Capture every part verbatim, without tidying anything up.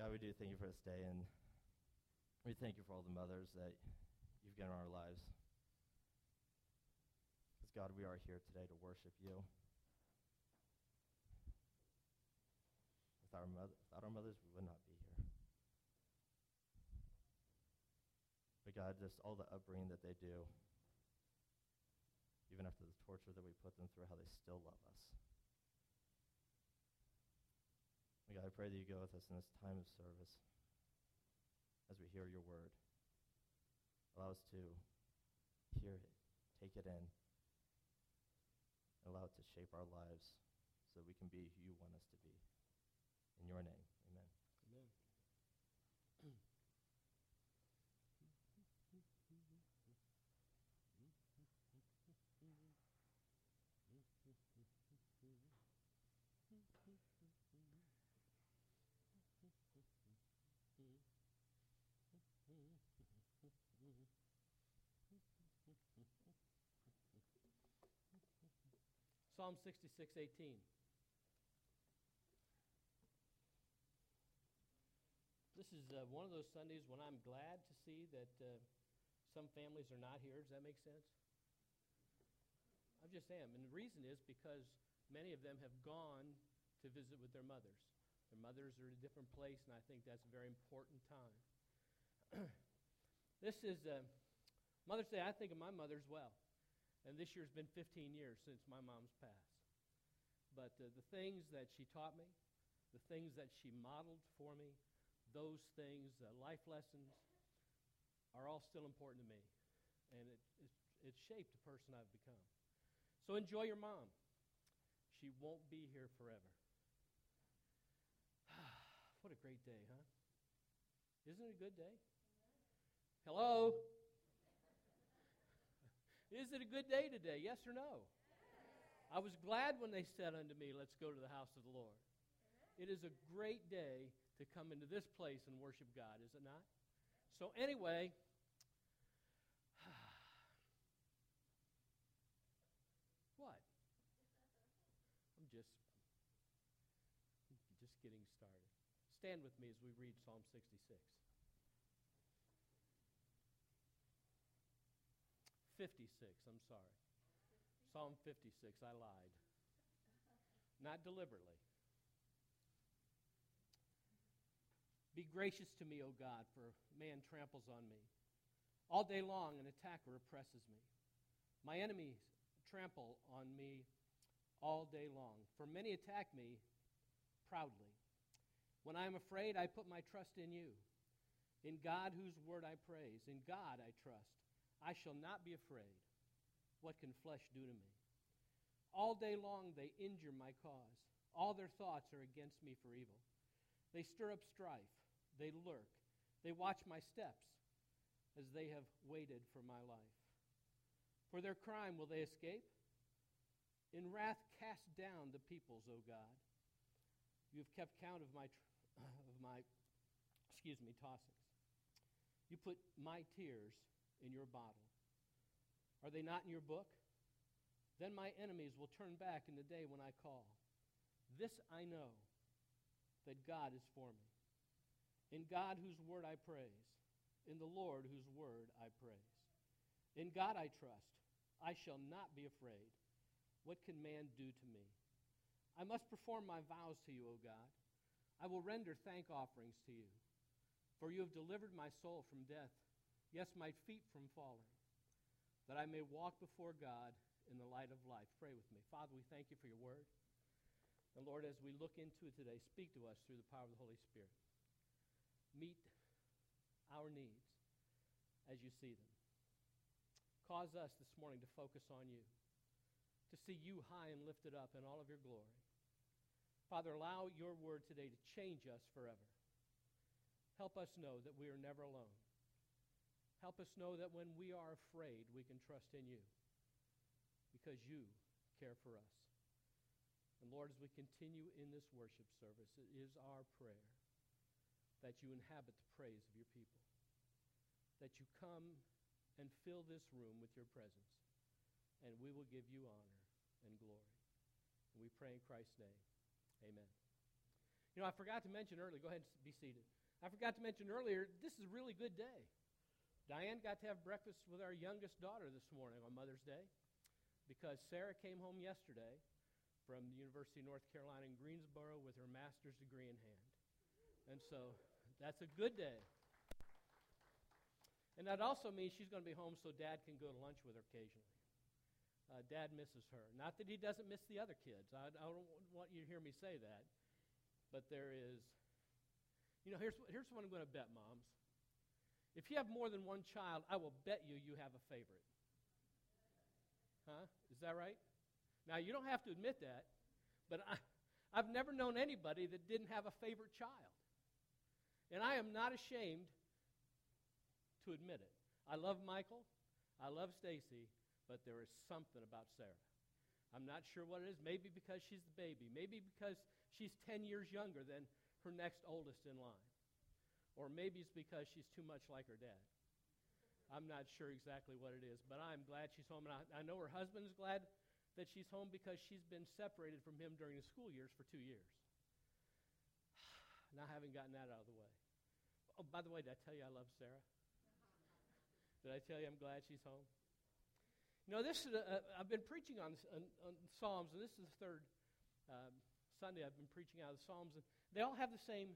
God, we do thank you for this day, and we thank you for all the mothers that you've given in our lives. Because, God, we are here today to worship you. Without our, mother, without our mothers, we would not be here. But, God, just all the upbringing that they do, even after the torture that we put them through, how they still love us. God, I pray that you go with us in this time of service as we hear your word. Allow us to hear it, take it in, and allow it to shape our lives so that we can be who you want us to be. In your name, amen. Amen. Psalm sixty-six eighteen. This is uh, one of those Sundays when I'm glad to see that uh, some families are not here. Does that make sense? I just am. And the reason is because many of them have gone to visit with their mothers. Their mothers are in a different place, and I think that's a very important time. This is uh, Mother's Day. I think of my mother as well. And this year's been fifteen years since my mom's passed. But uh, the things that she taught me, the things that she modeled for me, those things, uh, life lessons, are all still important to me. And it, it, it shaped the person I've become. So enjoy your mom. She won't be here forever. What a great day, huh? Isn't it a good day? Hello? Is it a good day today? Yes or no? I was glad when they said unto me, let's go to the house of the Lord. It is a great day to come into this place and worship God, is it not? So anyway, what? I'm just, just getting started. Stand with me as we read Psalm sixty-six. fifty-six, I'm sorry. Psalm fifty-six, I lied. Not deliberately. Be gracious to me, O God, for man tramples on me. All day long an attacker oppresses me. My enemies trample on me all day long, for many attack me proudly. When I am afraid, I put my trust in you. In God, whose word I praise. In God I trust. I shall not be afraid. What can flesh do to me? All day long they injure my cause. All their thoughts are against me for evil. They stir up strife. They lurk. They watch my steps as they have waited for my life. For their crime will they escape? In wrath cast down the peoples, O God. You have kept count of my, tr- of my, excuse me, tossings. You put my tears in your bottle. Are they not in your book? Then my enemies will turn back in the day when I call. This I know, that God is for me. In God whose word I praise. In the Lord whose word I praise. In God I trust. I shall not be afraid. What can man do to me? I must perform my vows to you, O God. I will render thank offerings to you. For you have delivered my soul from death, yes, my feet from falling, that I may walk before God in the light of life. Pray with me. Father, we thank you for your word. And Lord, as we look into it today, speak to us through the power of the Holy Spirit. Meet our needs as you see them. Cause us this morning to focus on you, to see you high and lifted up in all of your glory. Father, allow your word today to change us forever. Help us know that we are never alone. Help us know that when we are afraid, we can trust in you because you care for us. And Lord, as we continue in this worship service, it is our prayer that you inhabit the praise of your people, that you come and fill this room with your presence, and we will give you honor and glory. And we pray in Christ's name. Amen. You know, I forgot to mention earlier, go ahead and be seated. I forgot to mention earlier, this is a really good day. Diane got to have breakfast with our youngest daughter this morning on Mother's Day because Sarah came home yesterday from the University of North Carolina in Greensboro with her master's degree in hand. And so that's a good day. And that also means she's going to be home so Dad can go to lunch with her occasionally. Uh, Dad misses her. Not that he doesn't miss the other kids. I, I don't want you to hear me say that. But there is, you know, here's, here's what I'm going to bet, moms. If you have more than one child, I will bet you you have a favorite. Huh? Is that right? Now, you don't have to admit that, but I, I've never known anybody that didn't have a favorite child. And I am not ashamed to admit it. I love Michael. I love Stacy, but there is something about Sarah. I'm not sure what it is. Maybe because she's the baby. Maybe because she's ten years younger than her next oldest in line. Or maybe it's because she's too much like her dad. I'm not sure exactly what it is, but I'm glad she's home. And I, I know her husband's glad that she's home because she's been separated from him during the school years for two years. Now having gotten that out of the way. Oh, by the way, did I tell you I love Sarah? Did I tell you I'm glad she's home? You know, this is a, I've been preaching on, on, on Psalms, and this is the third um, Sunday I've been preaching out of the Psalms, and they all have the same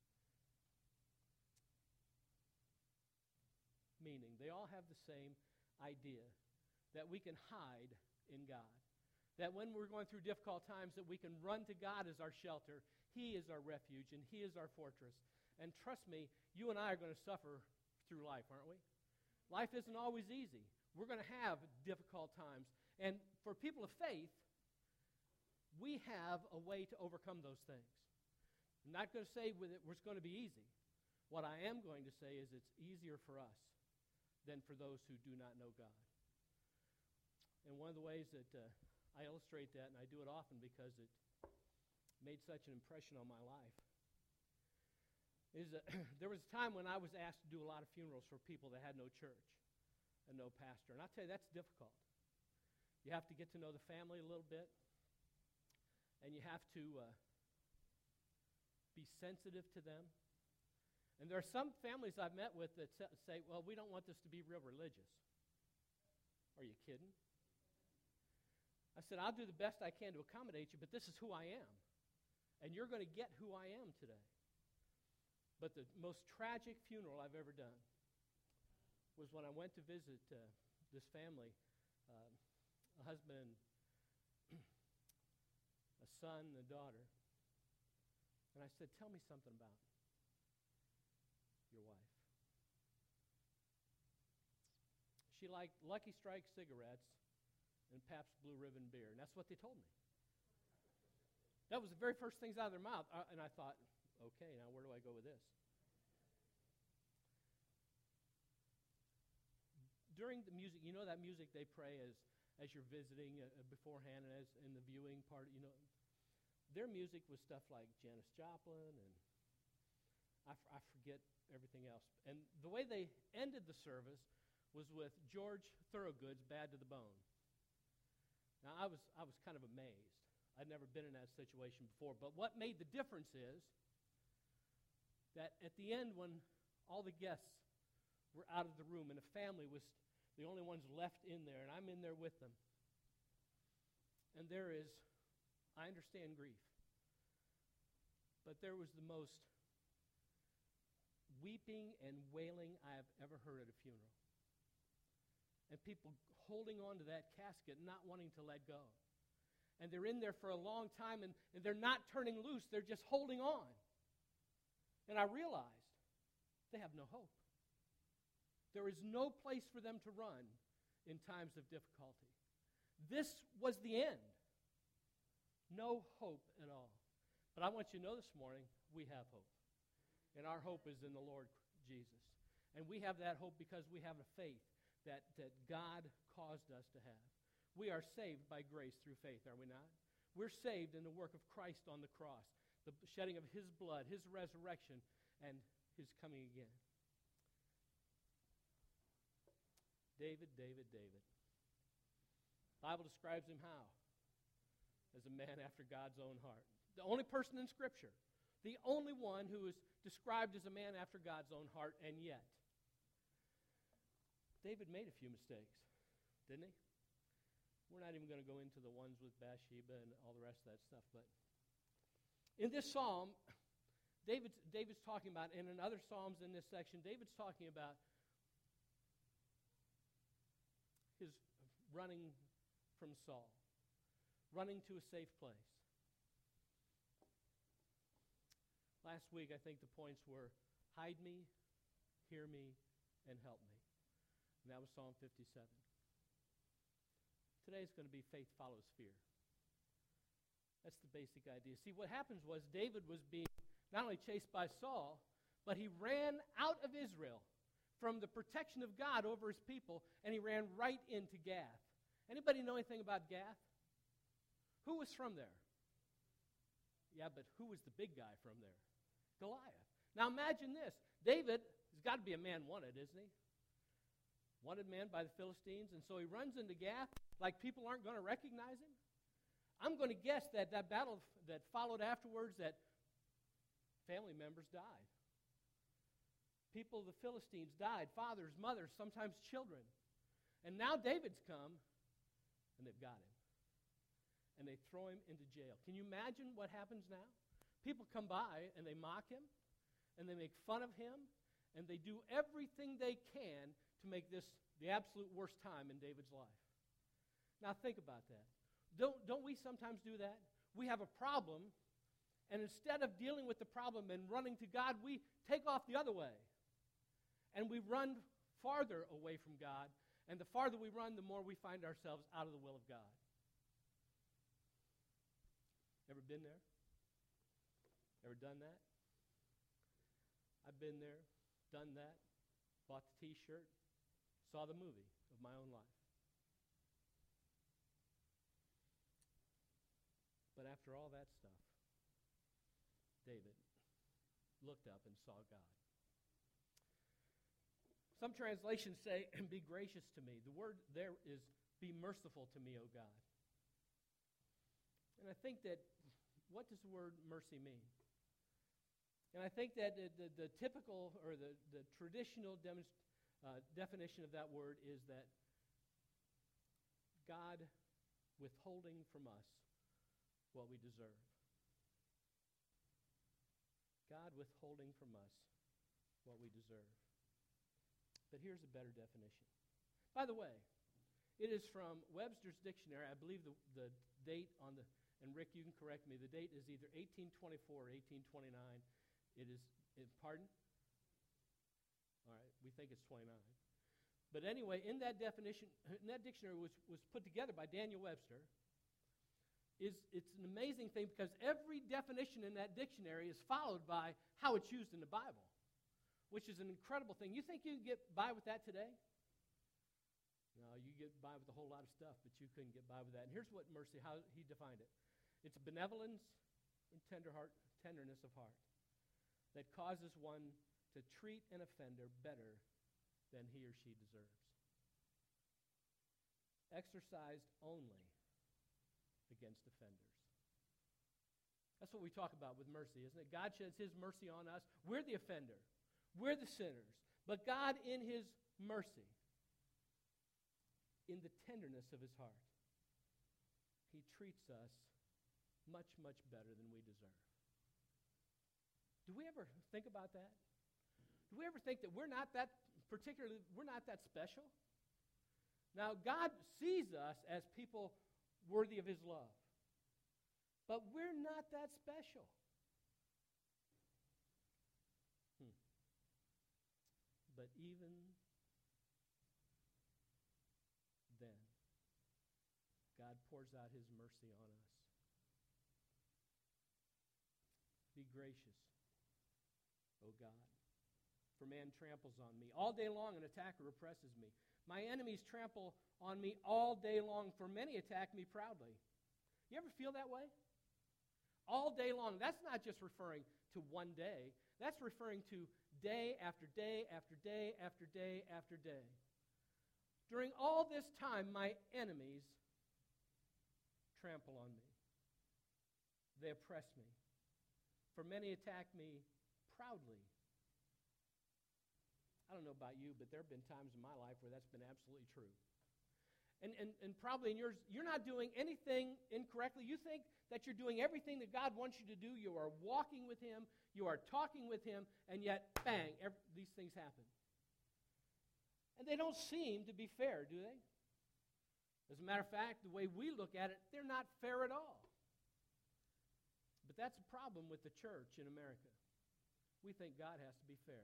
meaning. They all have the same idea that we can hide in God. That when we're going through difficult times, that we can run to God as our shelter. He is our refuge, and He is our fortress. And trust me, you and I are going to suffer through life, aren't we? Life isn't always easy. We're going to have difficult times. And for people of faith, we have a way to overcome those things. I'm not going to say with it it's going to be easy. What I am going to say is it's easier for us than for those who do not know God. And one of the ways that uh, I illustrate that, and I do it often because it made such an impression on my life, is that there was a time when I was asked to do a lot of funerals for people that had no church and no pastor. And I'll tell you, that's difficult. You have to get to know the family a little bit, and you have to uh, be sensitive to them. And there are some families I've met with that say, well, we don't want this to be real religious. Are you kidding? I said, I'll do the best I can to accommodate you, but this is who I am. And you're going to get who I am today. But the most tragic funeral I've ever done was when I went to visit uh, this family, uh, a husband, a son, and a daughter. And I said, tell me something about your wife. She liked Lucky Strike cigarettes and Pabst Blue Ribbon beer, and that's what they told me. That was the very first things out of their mouth, uh, and I thought, okay, now where do I go with this? During the music, you know that music they play as, as you're visiting uh, beforehand and as in the viewing part, you know, their music was stuff like Janis Joplin, and I, f- I forget everything else. And the way they ended the service was with George Thorogood's Bad to the Bone. Now, I was I was kind of amazed. I'd never been in that situation before. But what made the difference is that at the end, when all the guests were out of the room and the family was the only ones left in there, and I'm in there with them, and there is, I understand grief, but there was the most weeping and wailing I have ever heard at a funeral. And people holding on to that casket, not wanting to let go. And they're in there for a long time, and, and they're not turning loose. They're just holding on. And I realized they have no hope. There is no place for them to run in times of difficulty. This was the end. No hope at all. But I want you to know this morning, we have hope. And our hope is in the Lord Jesus. And we have that hope because we have a faith that, that God caused us to have. We are saved by grace through faith, are we not? We're saved in the work of Christ on the cross, the shedding of His blood, His resurrection, and His coming again. David, David, David. The Bible describes him how? As a man after God's own heart. The only person in Scripture the only one who is described as a man after God's own heart, and yet David made a few mistakes, didn't he? We're not even going to go into the ones with Bathsheba and all the rest of that stuff, but in this psalm, David's, David's talking about, and in other psalms in this section, David's talking about his running from Saul, running to a safe place. Last week, I think the points were, hide me, hear me, and help me. And that was Psalm fifty-seven. Today is going to be faith follows fear. That's the basic idea. See, what happens was David was being not only chased by Saul, but he ran out of Israel from the protection of God over his people, and he ran right into Gath. Anybody know anything about Gath? Who was from there? Yeah, but who was the big guy from there? Goliath. Now imagine this. David has got to be a man wanted, isn't he? Wanted man by the Philistines, and so he runs into Gath like people aren't going to recognize him. I'm going to guess that that battle that followed afterwards, that family members died. People of the Philistines died, fathers, mothers, sometimes children. And now David's come, and they've got him. And they throw him into jail. Can you imagine what happens now? People come by, and they mock him, and they make fun of him, and they do everything they can to make this the absolute worst time in David's life. Now think about that. Don't, don't we sometimes do that? We have a problem, and instead of dealing with the problem and running to God, we take off the other way. And we run farther away from God, and the farther we run, the more we find ourselves out of the will of God. Ever been there? Ever done that? I've been there, done that, bought the T-shirt, saw the movie of my own life. But after all that stuff, David looked up and saw God. Some translations say, be gracious to me. The word there is, be merciful to me, O God. And I think that, what does the word mercy mean? And I think that the, the, the typical or the, the traditional demonst- uh, definition of that word is that God withholding from us what we deserve. God withholding from us what we deserve. But here's a better definition. By the way, it is from Webster's Dictionary. I believe the, the date on the, and Rick, you can correct me, the date is either eighteen twenty-four or eighteen twenty-nine. It is, it, pardon? All right, we think it's twenty-nine. But anyway, in that definition, in that dictionary was, was put together by Daniel Webster, is it's an amazing thing because every definition in that dictionary is followed by how it's used in the Bible, which is an incredible thing. You think you can get by with that today? No, you get by with a whole lot of stuff, but you couldn't get by with that. And here's what mercy, how he defined it. It's benevolence and tender heart, tenderness of heart that causes one to treat an offender better than he or she deserves. Exercised only against offenders. That's what we talk about with mercy, isn't it? God sheds his mercy on us. We're the offender. We're the sinners. But God, in his mercy, in the tenderness of his heart, he treats us much, much better than we deserve. Do we ever think about that? Do we ever think that we're not that particularly, we're not that special? Now, God sees us as people worthy of his love. But we're not that special. Hmm. But even then, God pours out his mercy on us. Be gracious, O God, for man tramples on me. All day long an attacker oppresses me. My enemies trample on me all day long, for many attack me proudly. You ever feel that way? All day long. That's not just referring to one day. That's referring to day after day after day after day after day. During all this time, my enemies trample on me. They oppress me. For many attack me proudly. I don't know about you, but there have been times in my life where that's been absolutely true. And, and, and probably in yours, you're not doing anything incorrectly. You think that you're doing everything that God wants you to do. You are walking with Him. You are talking with Him. And yet, bang, every, these things happen. And they don't seem to be fair, do they? As a matter of fact, the way we look at it, they're not fair at all. But that's a problem with the church in America. We think God has to be fair.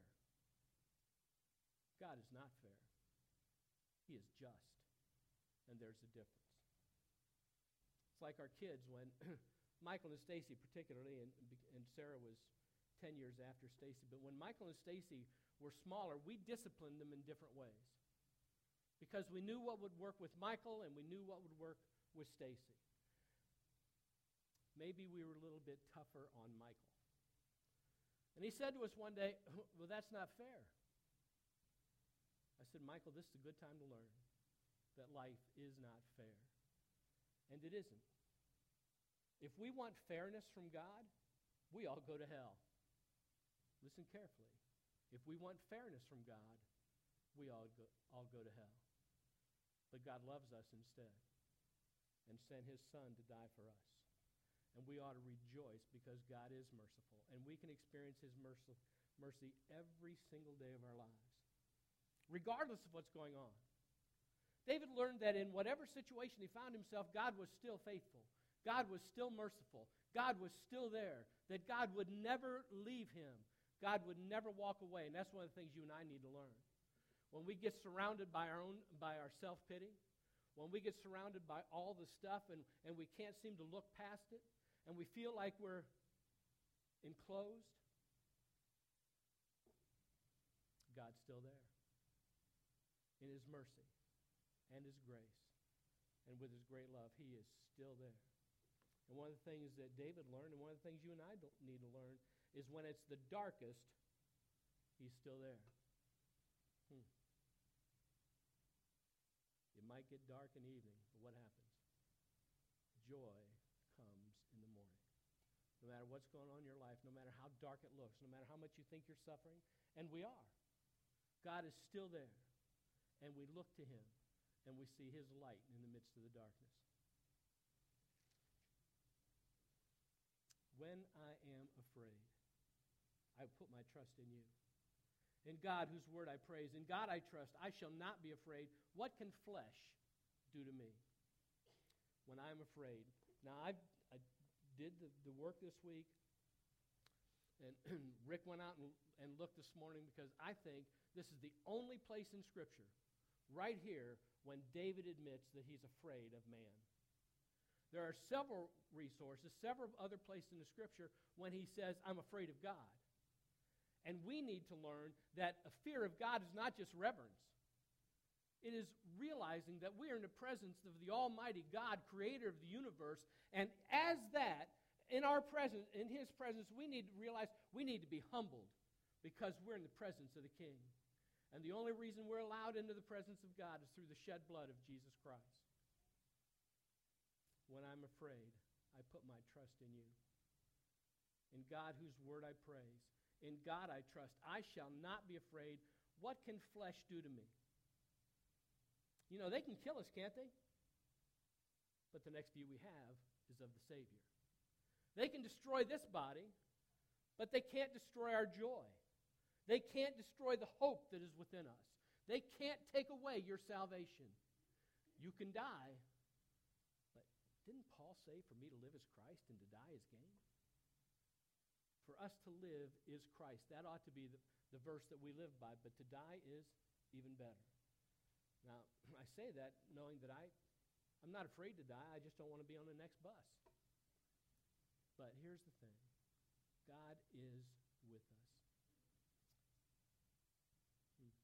God is not fair. He is just. And there's a difference. It's like our kids when Michael and Stacy particularly, and, and Sarah was ten years after Stacy, but when Michael and Stacy were smaller, we disciplined them in different ways. Because we knew what would work with Michael and we knew what would work with Stacy. Maybe we were a little bit tougher on Michael. And he said to us one day, well, that's not fair. I said, Michael, this is a good time to learn that life is not fair. And it isn't. If we want fairness from God, we all go to hell. Listen carefully. If we want fairness from God, we all go, all go to hell. But God loves us instead and sent His Son to die for us. And we ought to rejoice because God is merciful. And we can experience His mercy, mercy every single day of our lives, regardless of what's going on. David learned that in whatever situation he found himself, God was still faithful. God was still merciful. God was still there. That God would never leave him. God would never walk away. And that's one of the things you and I need to learn. When we get surrounded by our own, by our self-pity, when we get surrounded by all the stuff and, and we can't seem to look past it, and we feel like we're enclosed, God's still there. In His mercy and His grace and with His great love, He is still there. And one of the things that David learned, and one of the things you and I don't need to learn, is when it's the darkest, He's still there. Hmm. It might get dark in the evening, but what happens? Joy comes in the morning. No matter what's going on in your life, no matter how dark it looks, no matter how much you think you're suffering, and we are, God is still there. And we look to Him, and we see His light in the midst of the darkness. When I am afraid, I put my trust in You. In God, whose word I praise, in God I trust, I shall not be afraid. What can flesh do to me when I'm afraid? Now, I've, I did the, the work this week, and Rick went out and, and looked this morning because I think this is the only place in Scripture right here when David admits that he's afraid of man. There are several resources, several other places in the Scripture when he says, I'm afraid of God. And we need to learn that a fear of God is not just reverence. It is realizing that we are in the presence of the Almighty God, creator of the universe, and as that, in our presence, in His presence, we need to realize we need to be humbled because we're in the presence of the King. And the only reason we're allowed into the presence of God is through the shed blood of Jesus Christ. When I'm afraid, I put my trust in You. In God, whose word I praise. In God I trust. I shall not be afraid. What can flesh do to me? You know, they can kill us, can't they? But the next view we have is of the Savior. They can destroy this body, but they can't destroy our joy. They can't destroy the hope that is within us. They can't take away your salvation. You can die, but didn't Paul say, for me to live is Christ and to die is gain? For us to live is Christ. That ought to be the, the verse that we live by, but to die is even better. Now, I say that knowing that I, I'm not afraid to die. I just don't want to be on the next bus. But here's the thing. God is with us. Hmm.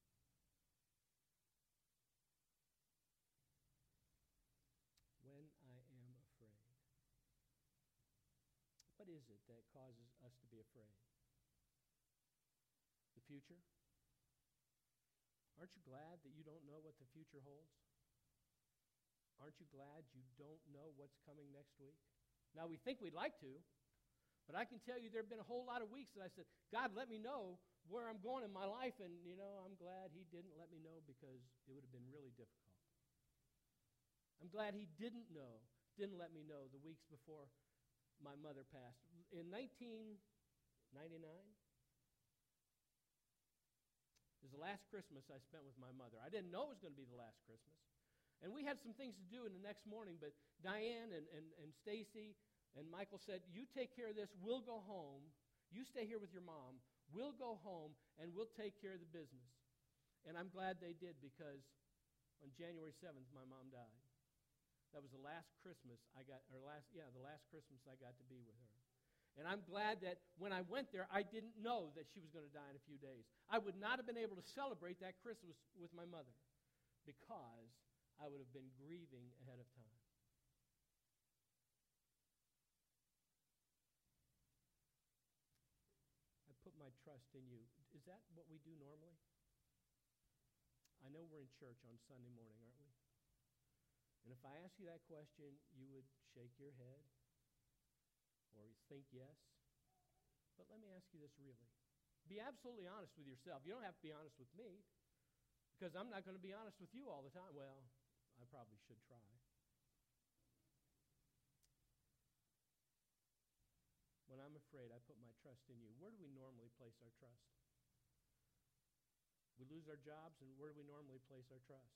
When I am afraid. What is it that causes us to be afraid? The future? Aren't you glad that you don't know what the future holds? Aren't you glad you don't know what's coming next week? Now, we think we'd like to. But I can tell you there have been a whole lot of weeks that I said, God, let me know where I'm going in my life. And, you know, I'm glad he didn't let me know because it would have been really difficult. I'm glad he didn't know, didn't let me know the weeks before my mother passed. In nineteen ninety-nine is the last Christmas I spent with my mother. I didn't know it was going to be the last Christmas. And we had some things to do in the next morning, but Diane and, and, and Stacy and Michael said, you take care of this, we'll go home. You stay here with your mom. We'll go home, and we'll take care of the business. And I'm glad they did because on January seventh, my mom died. That was the last Christmas I got, or last, yeah, the last Christmas I got to be with her. And I'm glad that when I went there, I didn't know that she was going to die in a few days. I would not have been able to celebrate that Christmas with my mother because I would have been grieving ahead of time. I put my trust in you. Is that what we do normally? I know we're in church on Sunday morning, aren't we? And if I ask you that question, you would shake your head or think yes. But let me ask you this really. Be absolutely honest with yourself. You don't have to be honest with me because I'm not going to be honest with you all the time. Well, I probably should try. When I'm afraid, I put my trust in you. Where do we normally place our trust? We lose our jobs, and where do we normally place our trust?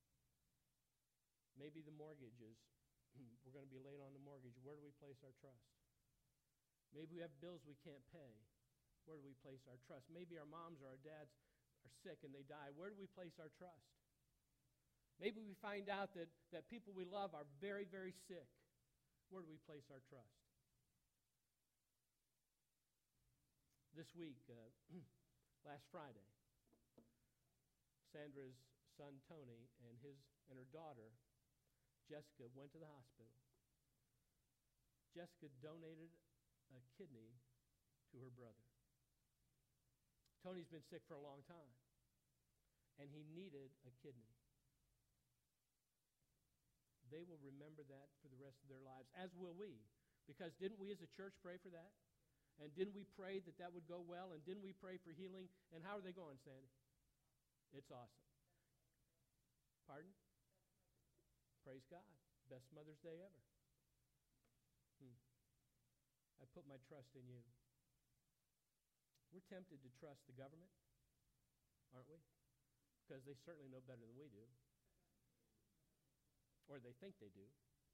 Maybe the mortgage is, we're going to be late on the mortgage. Where do we place our trust? Maybe we have bills we can't pay. Where do we place our trust? Maybe our moms or our dads are sick and they die. Where do we place our trust? Maybe we find out that, that people we love are very, very sick. Where do we place our trust? This week, uh, last Friday, Sandra's son Tony and his and her daughter Jessica went to the hospital. Jessica donated a kidney to her brother. Tony's been sick for a long time, and he needed a kidney. They will remember that for the rest of their lives, as will we, because didn't we as a church pray for that? And didn't we pray that that would go well? And didn't we pray for healing? And how are they going, Sandy? It's awesome. Pardon? Praise God. Best Mother's Day ever. Hmm. I put my trust in you. We're tempted to trust the government, aren't we? Because they certainly know better than we do. Or they think they do.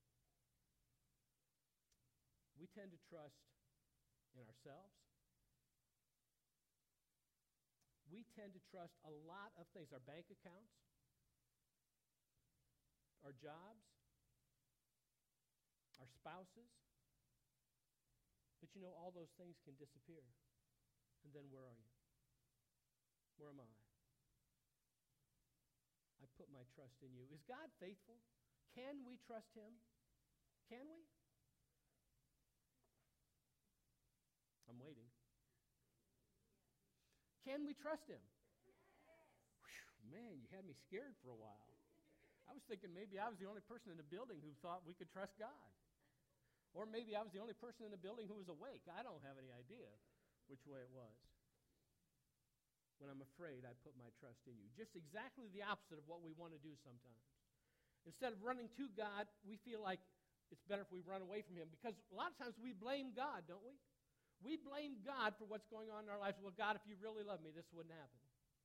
We tend to trust in ourselves. We tend to trust a lot of things. Our bank accounts, our jobs, our spouses. But you know, all those things can disappear. And then where are you? Where am I? I put my trust in you. Is God faithful? Can we trust him? Can we? I'm waiting. Can we trust him? Whew, man, you had me scared for a while. I was thinking maybe I was the only person in the building who thought we could trust God. Or maybe I was the only person in the building who was awake. I don't have any idea which way it was. When I'm afraid, I put my trust in you. Just exactly the opposite of what we want to do sometimes. Instead of running to God, we feel like it's better if we run away from him, because a lot of times we blame God, don't we? We blame God for what's going on in our lives. Well, God, if you really love me, this wouldn't happen.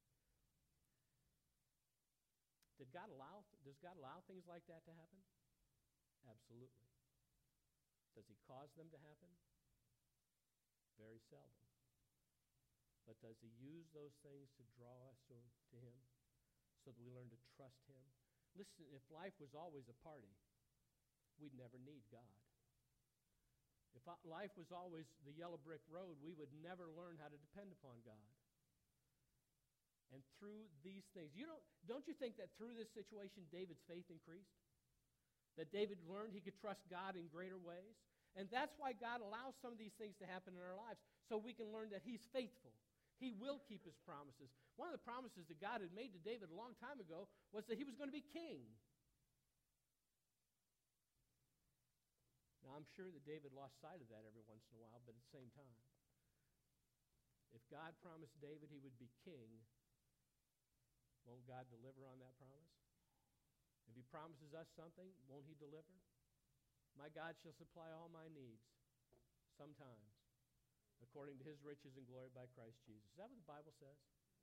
Did God allow, does God allow things like that to happen? Absolutely. Does he cause them to happen? Very seldom. But does he use those things to draw us to, to him so that we learn to trust him? Listen, if life was always a party, we'd never need God. If life was always the yellow brick road, we would never learn how to depend upon God. And through these things, you don't, don't you think that through this situation, David's faith increased? That David learned he could trust God in greater ways? And that's why God allows some of these things to happen in our lives, so we can learn that he's faithful. He will keep his promises. One of the promises that God had made to David a long time ago was that he was going to be king. Now, Now, I'm sure that David lost sight of that every once in a while, but at the same time, if God promised David he would be king, won't God deliver on that promise? If he promises us something, won't he deliver? My God shall supply all my needs, sometimes, according to his riches and glory by Christ Jesus. Is that what the Bible says?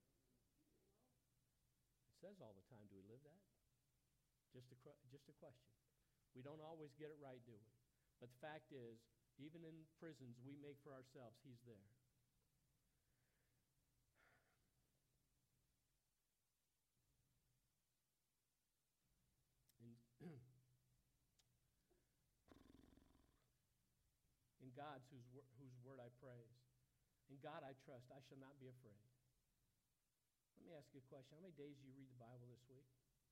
It says all the time. Do we live that? Just a, just a question. We don't always get it right, do we? But the fact is, even in prisons we make for ourselves, he's there. In, in God's whose, whose word I praise. In God I trust. I shall not be afraid. Let me ask you a question. How many days do you read the Bible this week?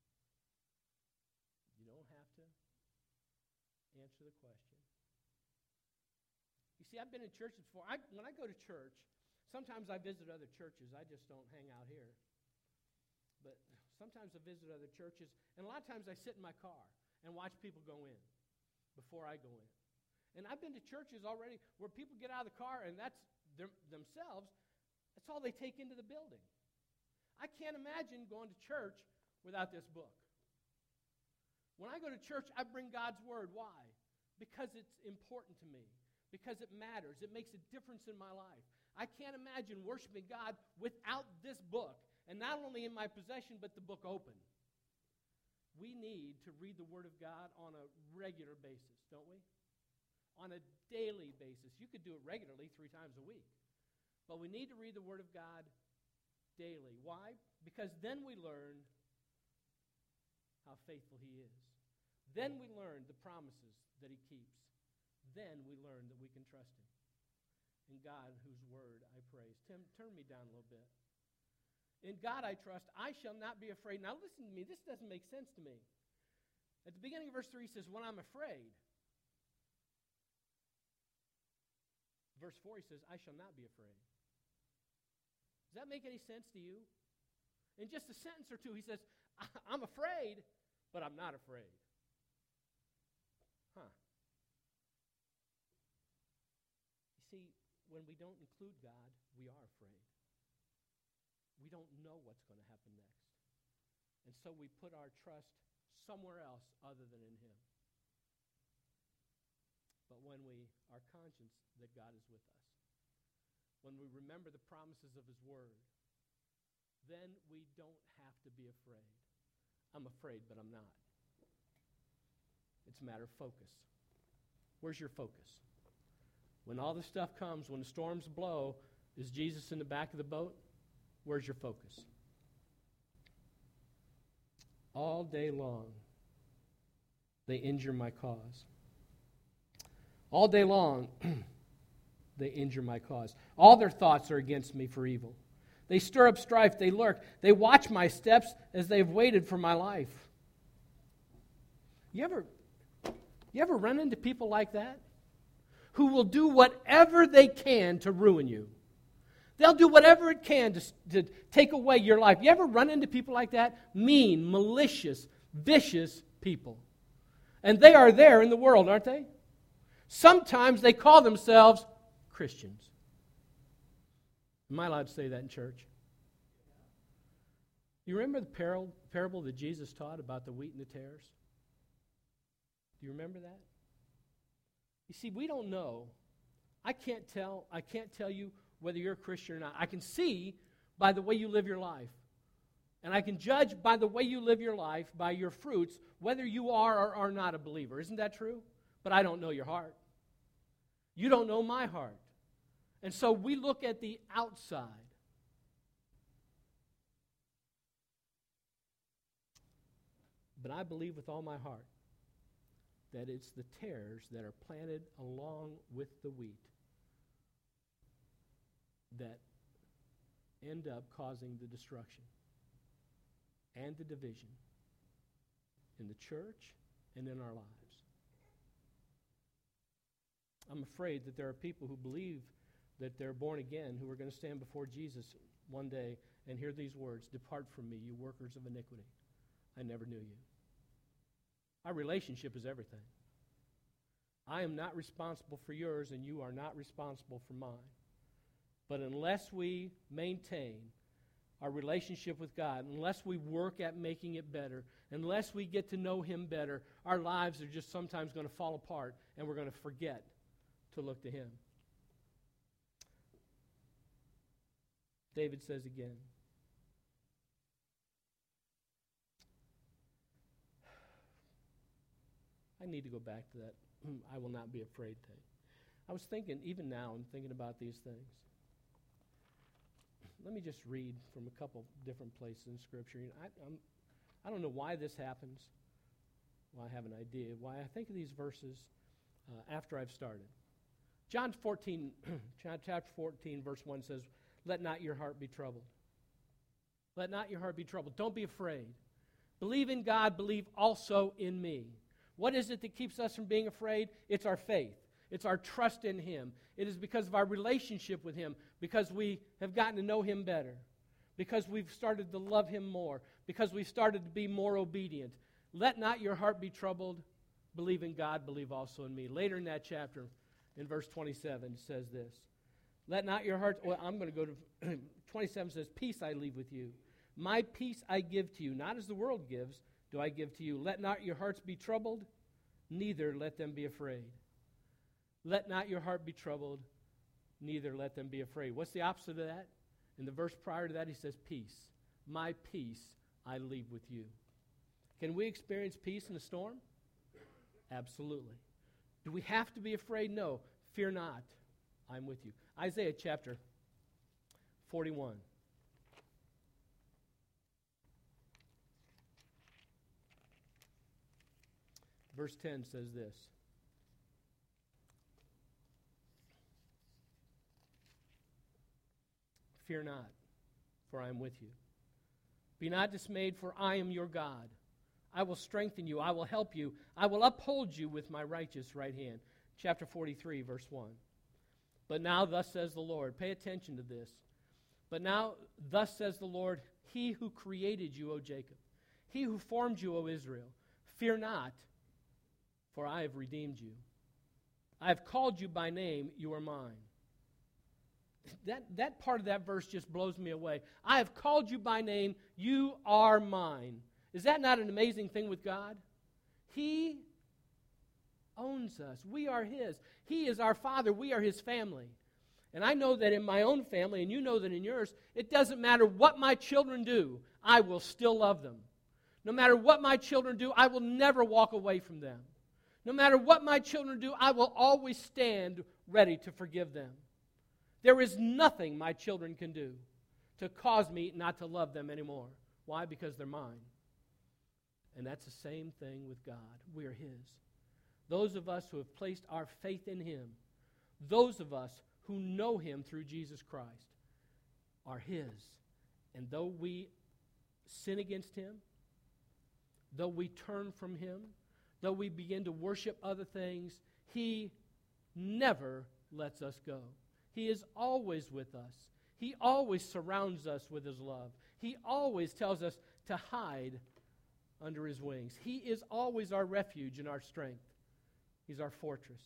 You don't have to answer the question. You see, I've been in churches before. I, when I go to church, sometimes I visit other churches. I just don't hang out here. But sometimes I visit other churches, and a lot of times I sit in my car and watch people go in before I go in. And I've been to churches already where people get out of the car, and that's their, themselves, that's all they take into the building. I can't imagine going to church without this book. When I go to church, I bring God's word. Why? Because it's important to me. Because it matters. It makes a difference in my life. I can't imagine worshiping God without this book, and not only in my possession, but the book open. We need to read the Word of God on a regular basis, don't we? On a daily basis. You could do it regularly three times a week. But we need to read the Word of God daily. Why? Because then we learn how faithful He is. Then we learn the promises that He keeps. Then we learn that we can trust Him. In God, whose word I praise. Tim, turn me down a little bit. In God I trust, I shall not be afraid. Now listen to me, this doesn't make sense to me. At the beginning of verse three, he says, when I'm afraid. Verse four, he says, I shall not be afraid. Does that make any sense to you? In just a sentence or two, he says, I'm afraid, but I'm not afraid. Huh. You see, when we don't include God, we are afraid. We don't know what's going to happen next. And so we put our trust somewhere else other than in Him. But when we are conscious that God is with us, when we remember the promises of His Word, then we don't have to be afraid. I'm afraid, but I'm not. It's a matter of focus. Where's your focus? When all this stuff comes, when the storms blow, is Jesus in the back of the boat? Where's your focus? All day long, they injure my cause. All day long, they injure my cause. All their thoughts are against me for evil. They stir up strife, they lurk. They watch my steps as they've waited for my life. You ever, you ever run into people like that? Who will do whatever they can to ruin you. They'll do whatever it can to, to take away your life. You ever run into people like that? Mean, malicious, vicious people. And they are there in the world, aren't they? Sometimes they call themselves Christians. Am I allowed to say that in church? You remember the parable, parable that Jesus taught about the wheat and the tares? Do you remember that? You see, we don't know. I can't tell, I can't tell you whether you're a Christian or not. I can see by the way you live your life. And I can judge by the way you live your life, by your fruits, whether you are or are not a believer. Isn't that true? But I don't know your heart. You don't know my heart. And so we look at the outside. But I believe with all my heart that it's the tares that are planted along with the wheat that end up causing the destruction and the division in the church and in our lives. I'm afraid that there are people who believe that they're born again, who are going to stand before Jesus one day and hear these words, "Depart from me, you workers of iniquity. I never knew you." Our relationship is everything. I am not responsible for yours, and you are not responsible for mine. But unless we maintain our relationship with God, unless we work at making it better, unless we get to know Him better, our lives are just sometimes going to fall apart, and we're going to forget to look to Him. David says again, I need to go back to that I will not be afraid thing. I was thinking, even now, I'm thinking about these things. Let me just read from a couple different places in Scripture. I, I'm, I don't know why this happens. Well, I have an idea why I think of these verses uh, after I've started. John fourteen, chapter fourteen, verse one says, "Let not your heart be troubled. Let not your heart be troubled. Don't be afraid. Believe in God. Believe also in me." What is it that keeps us from being afraid? It's our faith. It's our trust in Him. It is because of our relationship with Him, because we have gotten to know Him better, because we've started to love Him more, because we've started to be more obedient. Let not your heart be troubled. Believe in God, believe also in me. Later in that chapter, in verse twenty-seven, it says this. Let not your heart, well, I'm going to go to, twenty-seven says, "Peace I leave with you. My peace I give to you, not as the world gives, do I give to you. Let not your hearts be troubled, neither let them be afraid." Let not your heart be troubled, neither let them be afraid. What's the opposite of that? In the verse prior to that, he says, peace. My peace I leave with you. Can we experience peace in a storm? Absolutely. Do we have to be afraid? No. Fear not. I'm with you. Isaiah chapter forty-one. Verse ten says this. Fear not, for I am with you. Be not dismayed, for I am your God. I will strengthen you. I will help you. I will uphold you with my righteous right hand. Chapter forty-three, verse one. But now thus says the Lord. Pay attention to this. But now thus says the Lord, He who created you, O Jacob, He who formed you, O Israel, fear not, for I have redeemed you. I have called you by name, you are mine. That, that part of that verse just blows me away. I have called you by name, you are mine. Is that not an amazing thing with God? He owns us. We are His. He is our Father. We are His family. And I know that in my own family, and you know that in yours, it doesn't matter what my children do, I will still love them. No matter what my children do, I will never walk away from them. No matter what my children do, I will always stand ready to forgive them. There is nothing my children can do to cause me not to love them anymore. Why? Because they're mine. And that's the same thing with God. We are His. Those of us who have placed our faith in Him, those of us who know Him through Jesus Christ, are His. And though we sin against Him, though we turn from Him, though we begin to worship other things, He never lets us go. He is always with us. He always surrounds us with His love. He always tells us to hide under His wings. He is always our refuge and our strength. He's our fortress.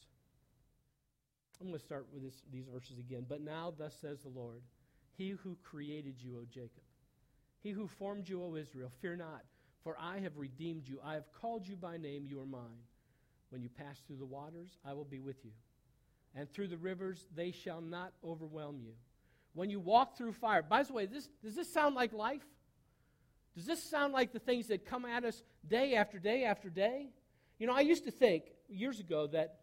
I'm going to start with this, these verses again. But now thus says the Lord, He who created you, O Jacob, He who formed you, O Israel, fear not, for I have redeemed you. I have called you by name, you are mine. When you pass through the waters, I will be with you. And through the rivers, they shall not overwhelm you. When you walk through fire. By the way, this, does this sound like life? Does this sound like the things that come at us day after day after day? You know, I used to think years ago that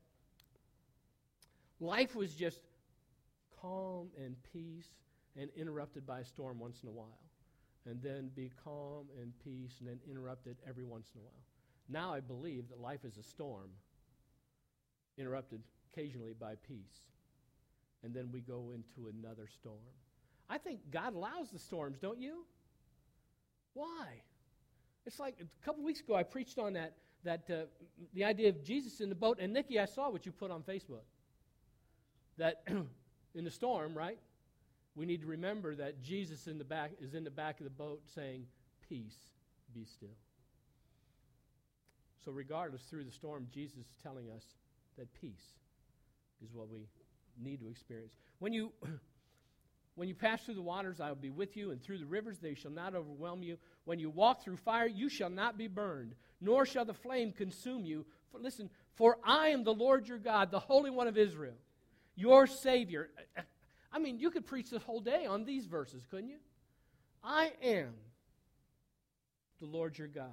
life was just calm and peace and interrupted by a storm once in a while. And then be calm and peace and then interrupted every once in a while. Now I believe that life is a storm interrupted occasionally by peace. And then we go into another storm. I think God allows the storms, don't you? Why? It's like a couple weeks ago I preached on that, that uh, the idea of Jesus in the boat. And Nikki, I saw what you put on Facebook. That in the storm, right, we need to remember that Jesus in the back is in the back of the boat saying, peace, be still. So regardless, through the storm, Jesus is telling us that peace is what we need to experience. When you when you pass through the waters, I will be with you, and through the rivers they shall not overwhelm you. When you walk through fire, you shall not be burned, nor shall the flame consume you. For, listen, for I am the Lord your God, the Holy One of Israel, your Savior. I mean, you could preach this whole day on these verses, couldn't you? I am the Lord your God.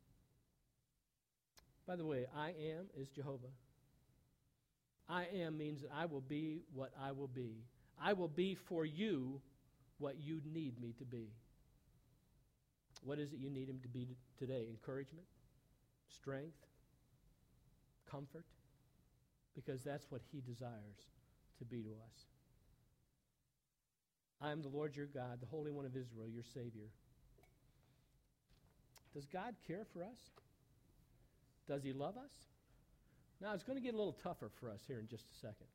By the way, I am is Jehovah. I am means that I will be what I will be. I will be for you what you need me to be. What is it you need him to be today? Encouragement? Strength? Comfort? Because that's what he desires to be to us. I am the Lord your God, the Holy One of Israel, your Savior. Does God care for us? Does he love us? Now, it's going to get a little tougher for us here in just a second.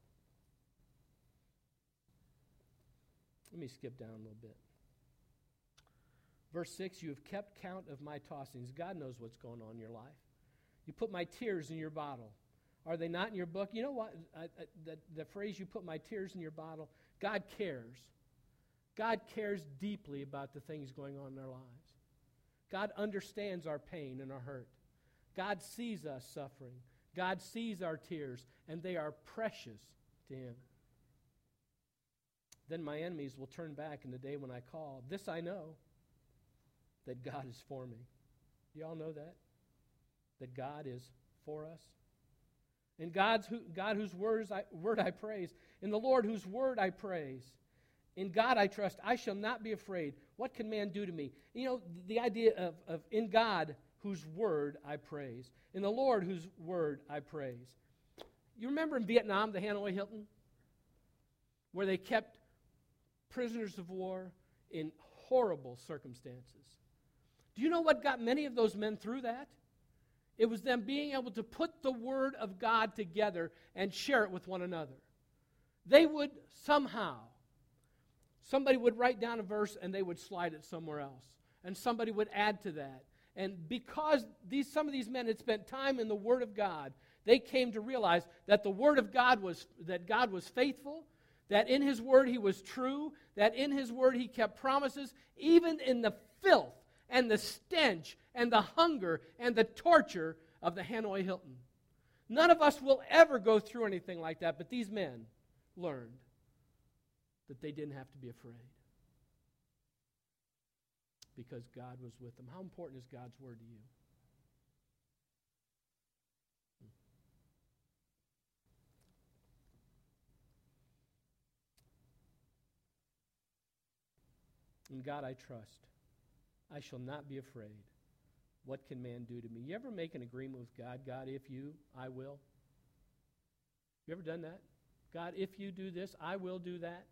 Let me skip down a little bit. Verse six, you have kept count of my tossings. God knows what's going on in your life. You put my tears in your bottle. Are they not in your book? You know what? I, I, the, the phrase, you put my tears in your bottle, God cares. God cares deeply about the things going on in our lives. God understands our pain and our hurt. God sees us suffering. God sees our tears, and they are precious to him. Then my enemies will turn back in the day when I call. This I know, that God is for me. Do you all know that? That God is for us? In God's who, God whose words I, word I praise. In the Lord whose word I praise. In God I trust. I shall not be afraid. What can man do to me? You know, the idea of, of in God whose word I praise. In the Lord whose word I praise. You remember in Vietnam, the Hanoi Hilton? Where they kept prisoners of war in horrible circumstances. Do you know what got many of those men through that? It was them being able to put the word of God together and share it with one another. They would somehow, somebody would write down a verse and they would slide it somewhere else. And somebody would add to that. And because these some of these men had spent time in the Word of God, they came to realize that the Word of God was, that God was faithful, that in His Word He was true, that in His Word He kept promises, even in the filth and the stench and the hunger and the torture of the Hanoi Hilton. None of us will ever go through anything like that, but these men learned that they didn't have to be afraid because God was with them. How important is God's Word to you? In God I trust. I shall not be afraid. What can man do to me? You ever make an agreement with God? God, if you, I will. You ever done that? God, if you do this, I will do that.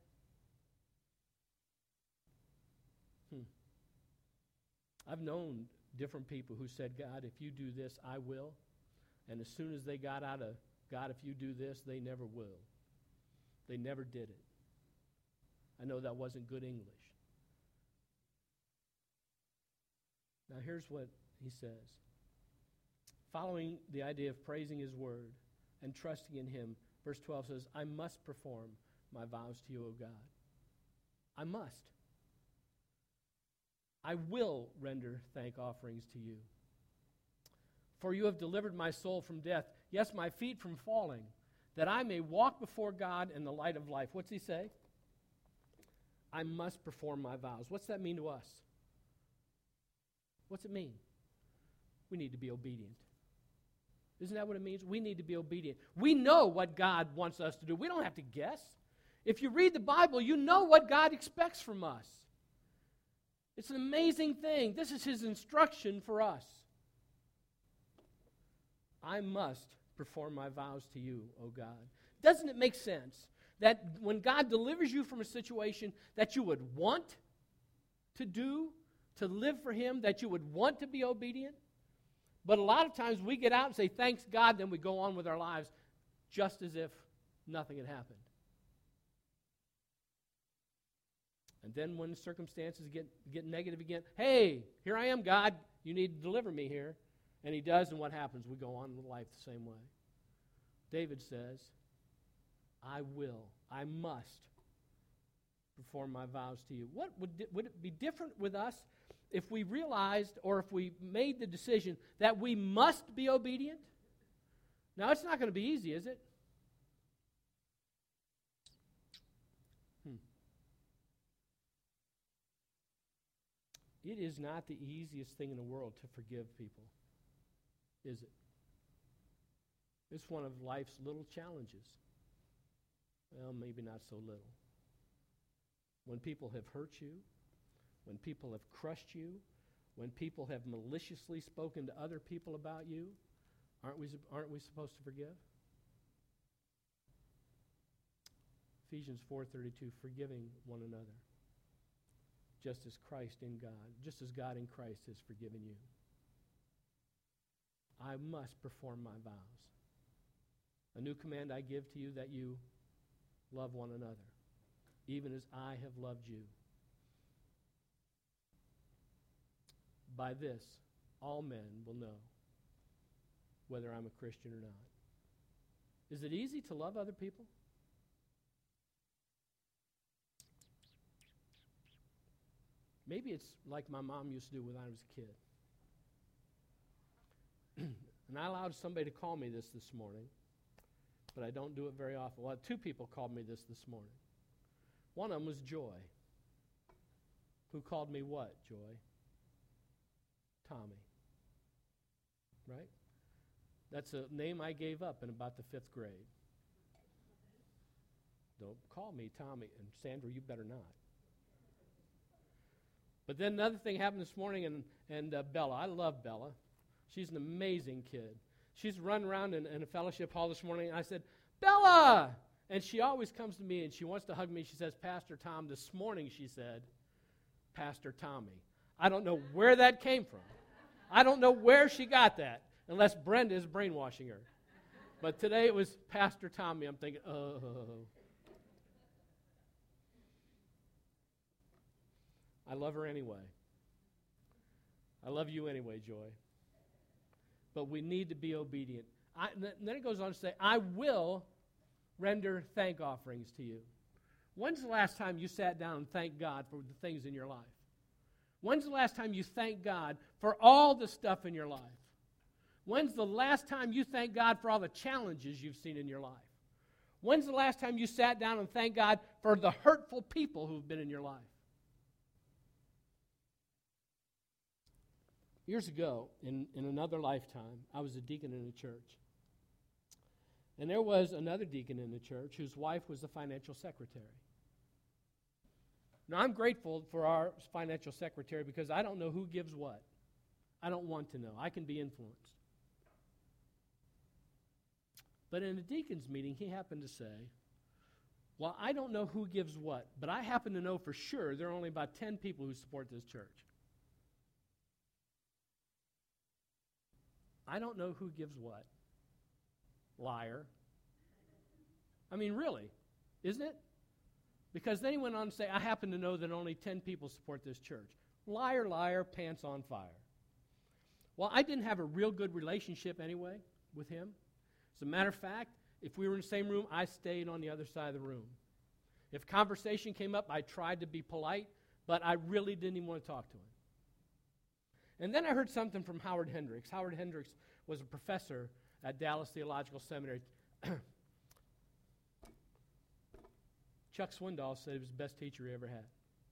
Hmm. I've known different people who said, God, if you do this, I will. And as soon as they got out of, God, if you do this, they never will. They never did it. I know that wasn't good English. Now here's what he says. Following the idea of praising his word and trusting in him, verse twelve says, I must perform my vows to you, O God. I must. I will render thank offerings to you. For you have delivered my soul from death, yes, my feet from falling, that I may walk before God in the light of life. What's he say? I must perform my vows. What's that mean to us? What's it mean? We need to be obedient. Isn't that what it means? We need to be obedient. We know what God wants us to do. We don't have to guess. If you read the Bible, you know what God expects from us. It's an amazing thing. This is his instruction for us. I must perform my vows to you, O God. Doesn't it make sense that when God delivers you from a situation that you would want to do, to live for him, that you would want to be obedient? But a lot of times we get out and say, thanks God, then we go on with our lives just as if nothing had happened. And then when circumstances get, get negative again, hey, here I am, God, you need to deliver me here. And he does, and what happens? We go on with life the same way. David says, I will, I must perform my vows to you. What would, would it be different with us if we realized or if we made the decision that we must be obedient? Now, it's not going to be easy, is it? Hmm. It is not the easiest thing in the world to forgive people, is it? It's one of life's little challenges. Well, maybe not so little. When people have hurt you, when people have crushed you, when people have maliciously spoken to other people about you, aren't we, aren't we supposed to forgive? Ephesians four thirty-two, forgiving one another, just as Christ in God, just as God in Christ has forgiven you. I must perform my vows. A new command I give to you, that you love one another, even as I have loved you. By this, all men will know whether I'm a Christian or not. Is it easy to love other people? Maybe it's like my mom used to do when I was a kid. And I allowed somebody to call me this this morning, but I don't do it very often. Well, two people called me this this morning. One of them was Joy. Who called me what, Joy? Tommy. Right? That's a name I gave up in about the fifth grade. Don't call me Tommy. And Sandra, you better not. But then another thing happened this morning, and, and uh, Bella. I love Bella. She's an amazing kid. She's run around in, in a fellowship hall this morning, and I said, Bella! And she always comes to me, and she wants to hug me. She says, Pastor Tom. This morning she said, Pastor Tommy. I don't know where that came from. I don't know where she got that, unless Brenda is brainwashing her. But today it was Pastor Tommy. I'm thinking, oh. I love her anyway. I love you anyway, Joy. But we need to be obedient. I, and then it goes on to say, I will render thank offerings to you. When's the last time you sat down and thanked God for the things in your life? When's the last time you thanked God for all the stuff in your life? When's the last time you thanked God for all the challenges you've seen in your life? When's the last time you sat down and thanked God for the hurtful people who've been in your life? Years ago, in, in another lifetime, I was a deacon in a church. And there was another deacon in the church whose wife was the financial secretary. Now, I'm grateful for our financial secretary because I don't know who gives what. I don't want to know. I can be influenced. But in a deacon's meeting, he happened to say, well, I don't know who gives what, but I happen to know for sure there are only about ten people who support this church. I don't know who gives what. Liar. I mean, really, isn't it? Because then he went on to say, I happen to know that only ten people support this church. Liar, liar, pants on fire. Well, I didn't have a real good relationship anyway with him. As a matter of fact, if we were in the same room, I stayed on the other side of the room. If conversation came up, I tried to be polite, but I really didn't even want to talk to him. And then I heard something from Howard Hendricks. Howard Hendricks was a professor at Dallas Theological Seminary. Chuck Swindoll said he was the best teacher he ever had.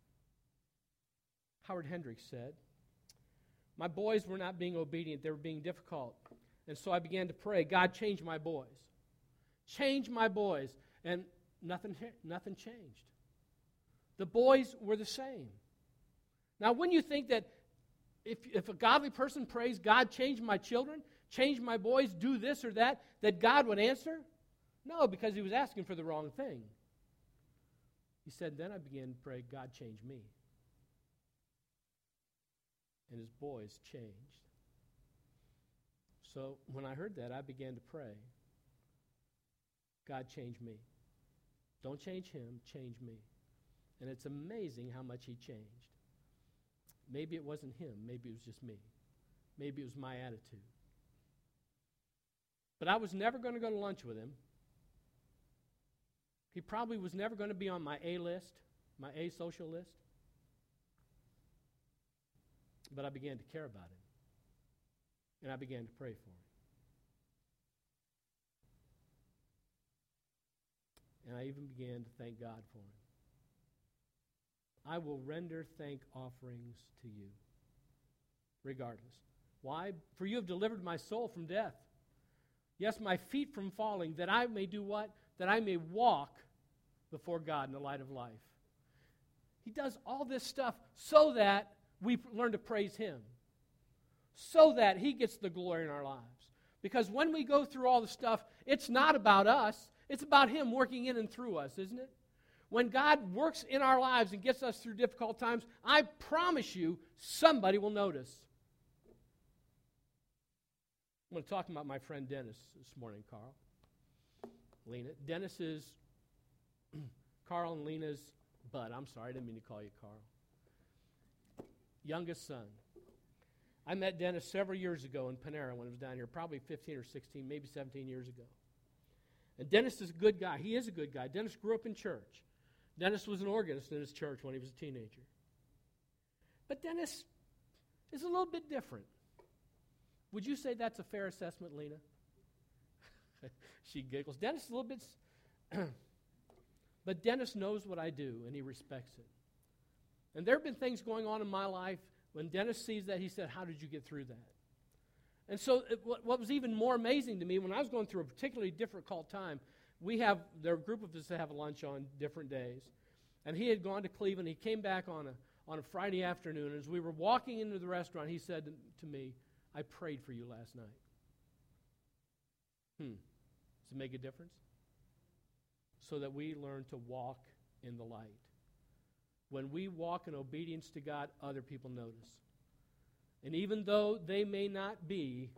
Howard Hendricks said, my boys were not being obedient, they were being difficult. And so I began to pray, God, change my boys. Change my boys. And nothing, nothing changed. The boys were the same. Now, wouldn't you think that if, if a godly person prays, God, change my children, change my boys, do this or that, that God would answer? No, because he was asking for the wrong thing. He said, then I began to pray, God, change me. And his boys changed. So when I heard that, I began to pray, God, change me. Don't change him, change me. And it's amazing how much he changed. Maybe it wasn't him. Maybe it was just me. Maybe it was my attitude. But I was never going to go to lunch with him. He probably was never going to be on my A list, my A social list. But I began to care about him. And I began to pray for him. And I even began to thank God for him. I will render thank offerings to you, regardless. Why? For you have delivered my soul from death. Yes, my feet from falling, that I may do what? That I may walk before God in the light of life. He does all this stuff so that we learn to praise him, so that he gets the glory in our lives. Because when we go through all the stuff, it's not about us. It's about him working in and through us, isn't it? When God works in our lives and gets us through difficult times, I promise you, somebody will notice. I'm going to talk about my friend Dennis this morning, Carl. Lena. Dennis is Carl and Lena's bud. I'm sorry, I didn't mean to call you Carl. Youngest son. I met Dennis several years ago in Panera when he was down here, probably fifteen or sixteen, maybe seventeen years ago. And Dennis is a good guy. He is a good guy. Dennis grew up in church. Dennis was an organist in his church when he was a teenager. But Dennis is a little bit different. Would you say that's a fair assessment, Lena? She giggles. Dennis is a little bit... But Dennis knows what I do, and he respects it. And there have been things going on in my life. When Dennis sees that, he said, how did you get through that? And so it, what, what was even more amazing to me, when I was going through a particularly difficult time, we have, there are a group of us that have lunch on different days. And he had gone to Cleveland. He came back on a, on a Friday afternoon. As we were walking into the restaurant, he said to, to me, I prayed for you last night. Hmm. Does it make a difference? So that we learn to walk in the light. When we walk in obedience to God, other people notice. And even though they may not be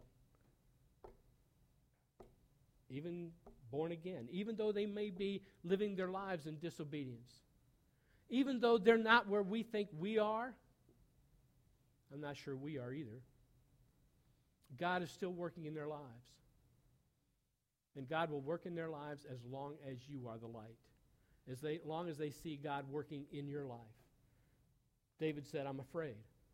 even born again, even though they may be living their lives in disobedience, even though they're not where we think we are, I'm not sure we are either, God is still working in their lives. And God will work in their lives as long as you are the light. As they, long as they see God working in your life. David said, I'm afraid.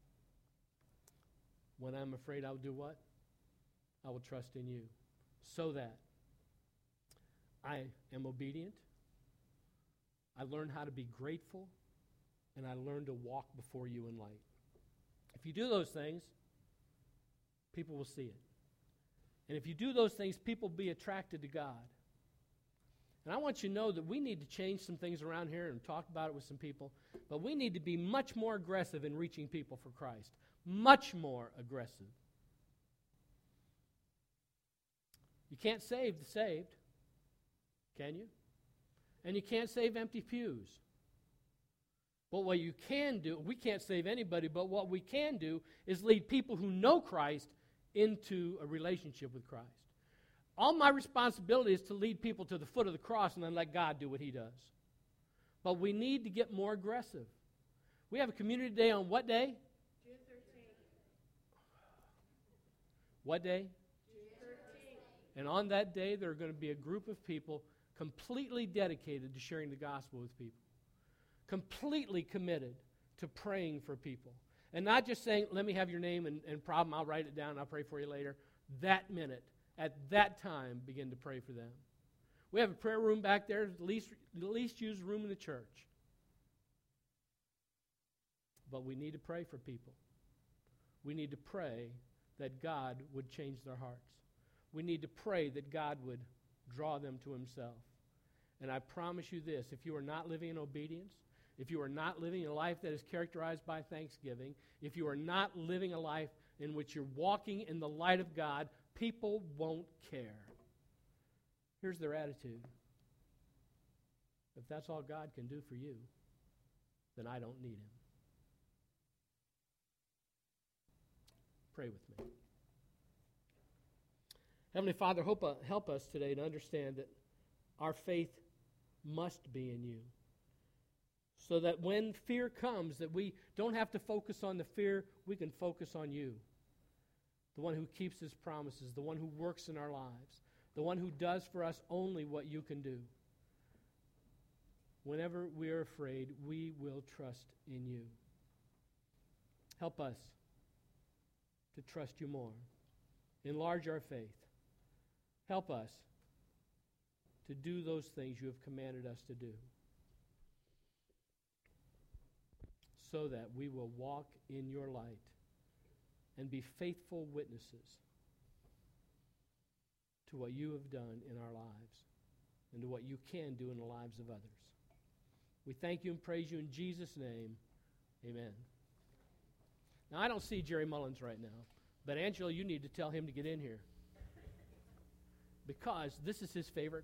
When I'm afraid, I'll do what? I will trust in you. So that I am obedient. I learn how to be grateful. And I learn to walk before you in light. If you do those things, people will see it. And if you do those things, people will be attracted to God. And I want you to know that we need to change some things around here and talk about it with some people. But we need to be much more aggressive in reaching people for Christ. Much more aggressive. You can't save the saved, can you? And you can't save empty pews. But what you can do, we can't save anybody, but what we can do is lead people who know Christ into a relationship with Christ. All my responsibility is to lead people to the foot of the cross and then let God do what he does. But we need to get more aggressive. We have a community day on what day? June thirteenth. What day? June thirteenth. And on that day, there are going to be a group of people completely dedicated to sharing the gospel with people. Completely committed to praying for people. And not just saying, let me have your name and, and problem, I'll write it down, I'll pray for you later. That minute, at that time, begin to pray for them. We have a prayer room back there, the least, the least used room in the church. But we need to pray for people. We need to pray that God would change their hearts. We need to pray that God would draw them to himself. And I promise you this, if you are not living in obedience, if you are not living a life that is characterized by thanksgiving, if you are not living a life in which you're walking in the light of God, people won't care. Here's their attitude. If that's all God can do for you, then I don't need him. Pray with me. Heavenly Father, hope, uh, help us today to understand that our faith must be in you. So that when fear comes, that we don't have to focus on the fear, we can focus on you. The one who keeps his promises, the one who works in our lives, the one who does for us only what you can do. Whenever we are afraid, we will trust in you. Help us to trust you more. Enlarge our faith. Help us to do those things you have commanded us to do, so that we will walk in your light and be faithful witnesses to what you have done in our lives and to what you can do in the lives of others. We thank you and praise you in Jesus' name. Amen. Now, I don't see Jerry Mullins right now, but Angela, you need to tell him to get in here, because this is his favorite